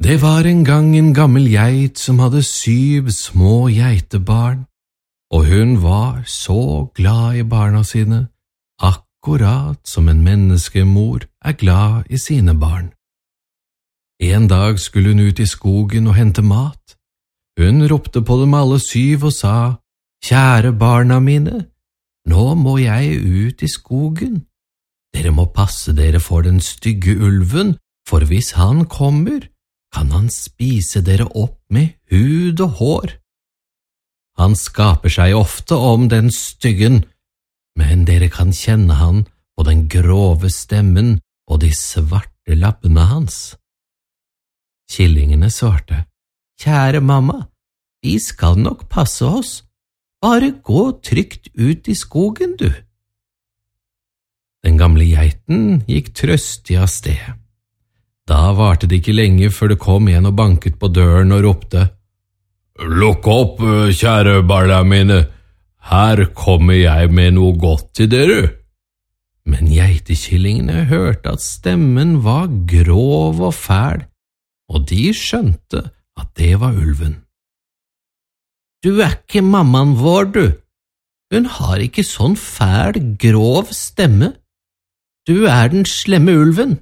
Det var en gang en gammel geit som hadde 7 små geitebarn, og hun var så glad i barna sine, akkurat som en menneskemor glad i sine barn. En dag skulle hun ut i skogen og hente mat. Hun ropte på dem alle 7 og sa, «Kjære barna mine, nå må jeg ut i skogen. Dere må passe dere for den stygge ulven, for hvis han kommer, kan han spise dere opp med hud og hår. Han skaper seg ofte om den styggen, men dere kan kjenne han på den grove stemmen og de svarte lappene hans.» Killingene svarte, «Kjære mamma, vi skal nok passe oss. Bare gå trygt ut i skogen, du.» Den gamle geiten gikk trøstig av sted. Da varte det ikke lenge før det kom en og banket på døren og ropte, «Lukk opp, kjære barna mine, her kommer jeg med noe godt til dere.» Men geitekillingene hørte at stemmen var grov og fæl, og de skjønte at det var ulven. «Du ikke mammaen vår, du. Hun har ikke sånn fæl, grov stemme. Du den slemme ulven.»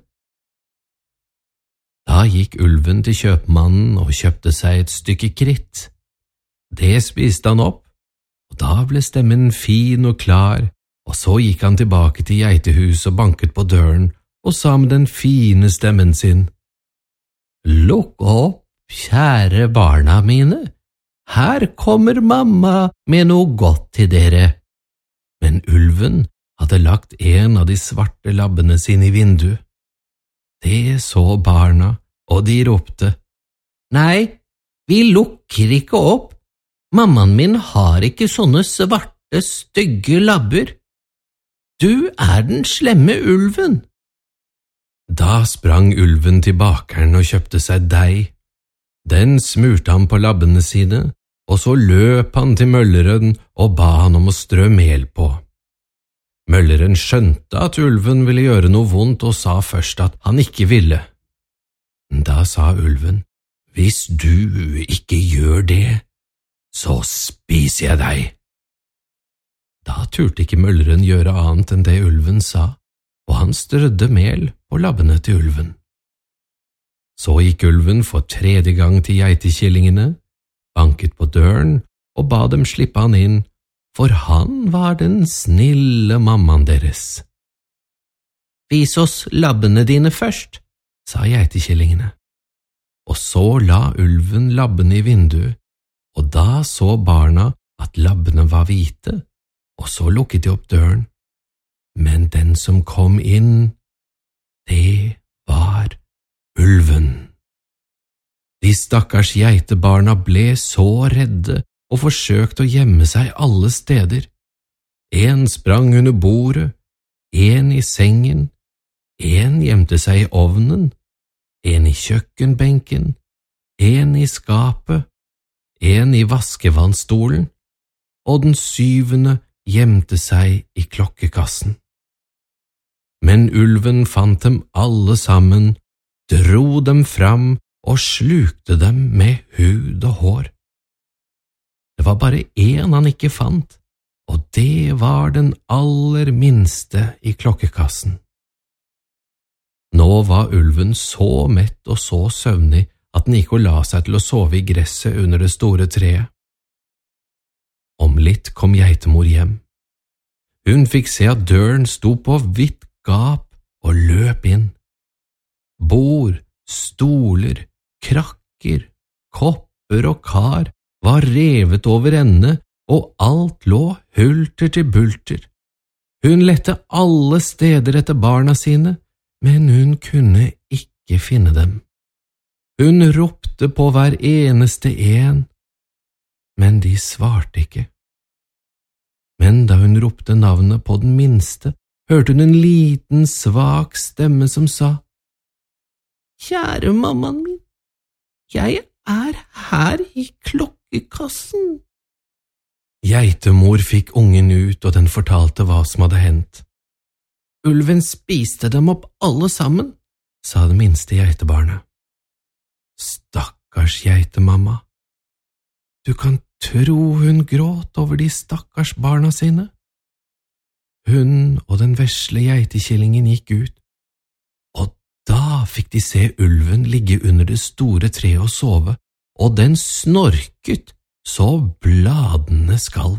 Da gikk ulven til kjøpmannen og kjøpte seg et stykke kritt. Det spiste han opp, og da ble stemmen fin og klar, og så gikk han tilbake til geitehuset og banket på døren og sa med den fine stemmen sin, «Lukk opp, kjære barna mine, her kommer mamma med noe godt til dere.» Men ulven hadde lagt en av de svarte labbene sine i vinduet. Det så barna, og de ropte, «Nei, vi lukker ikke opp. Mammaen min har ikke sånne svarte, stygge labber. Du den slemme ulven.» Da sprang ulven til bakeren og kjøpte seg deig. Den smurte han på labbene sine, og så løp han til mølleren og ba han om å strø mel på. Mølleren skjønte at ulven ville gjøre noe vondt og sa først at han ikke ville. Da sa ulven, «Hvis du ikke gjør det, så spiser jeg deg.» Da turte ikke mølleren gjøre annet enn det ulven sa, og han strødde mel på labbene til ulven. Så gikk ulven for 3. gang til geitekillingene, banket på døren og ba dem slippe han inn, for han var den snille mammaen deres. «Vis oss labbene dine først», sa geitekillingene. Og så la ulven labbene i vinduet, og da så barna at labbene var hvite, og så lukket de opp døren. Men den som kom inn, det var ulven. De stakkars geitebarna ble så redde og forsøkte å gjemme seg alle steder. En sprang under bordet, en i sengen, en gjemte seg i ovnen, en i kjøkkenbenken, en i skapet, en i vaskevannstolen, og den 7. gjemte seg i klokkekassen. Men ulven fant dem alle sammen, dro dem fram og slukte dem med hud og hår. Det var bare en han ikke fant, og det var den aller minste i klokkekassen. Nå var ulven så mett og så søvnig at den gikk og la seg til å sove i gresset under det store treet. Om litt kom geitemor hjem. Hun fikk se at døren sto på vidt gap og løp inn. Bord, stoler, krakker, kopper og kar var revet over ende, og alt lå hulter til bulter. Hun lette alle steder etter barna sine, men hun kunne ikke finne dem. Hun ropte på hver eneste en, men de svarte ikke. Men da hun ropte navnet på den minste, hørte hun en liten, svak stemme som sa, «Kjære mammaen min, jeg her i klokkekassen.» Geitemor fikk ungen ut, og den fortalte hva som hadde hendt. «Ulven spiste dem opp alle sammen», sa det minste geitebarnet. stakkars geitemamma. Du kan tro hun gråt over de stakkars barna sine. Hun og den vesle geitekillingen gikk ut, og da fikk de se ulven ligge under det store treet og sove, og den snorket så bladene skalv.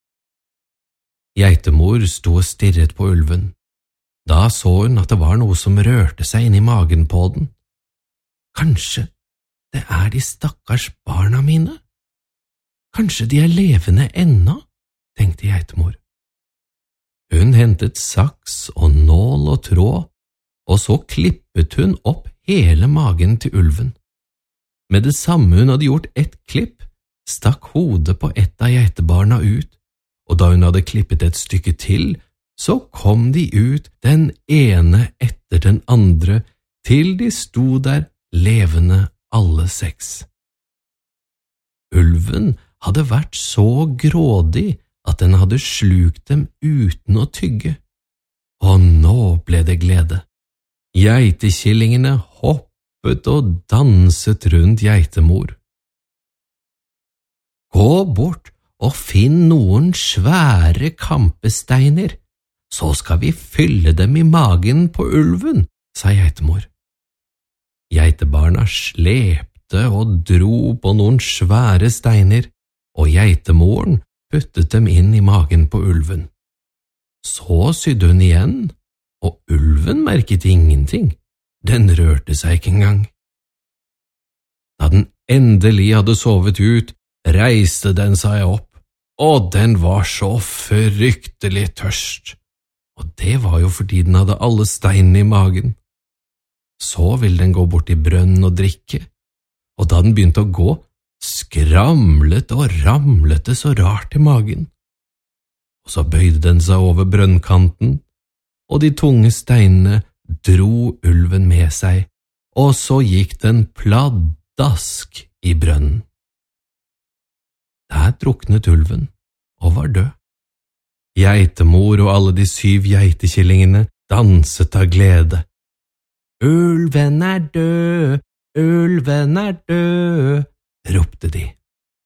Geitemor sto og stirret på ulven. Da så hun at det var noe som rørte seg inn i magen på den. Kanskje det er de stakkars barna mine? Kanskje de er levende ennå, tenkte geitemor. Hun hentet saks og nål og tråd, og så klippet hun opp hele magen til ulven. Med det samme hun hadde gjort ett klipp, stakk hodet på ett av geitebarna ut, og da hun hadde klippet et stykke til, så kom de ut den ene etter den andre, til de sto der levende alle 6. Ulven hadde vært så grådig at den hadde slukt dem uten å tygge, og nå ble det glede. Geitekillingene hoppet og danset rundt geitemor. Gå bort og finn noen svære kampesteiner, så skal vi fylle dem i magen på ulven, sa geitemor. Geitebarna slepte og dro på noen svære steiner, og geitemoren puttet dem inn i magen på ulven. Så sydde hun igjen, og ulven merket ingenting. Den rørte seg ikke engang. Da den endelig hadde sovet ut, reiste den seg opp, og den var så fryktelig tørst, og det var jo fordi den hadde alle steinene i magen. Så ville den gå bort til brønnen og drikke, og da den begynte å gå, skramlet og ramlet det så rart i magen. Og så bøyde den seg over brønnkanten, og de tunge steinene dro ulven med seg, og så gikk den pladask i brønnen. Der druknet ulven og var død. Geitemor og alle de 7 geitekillingene danset av glede. Ulven er død, ropte de.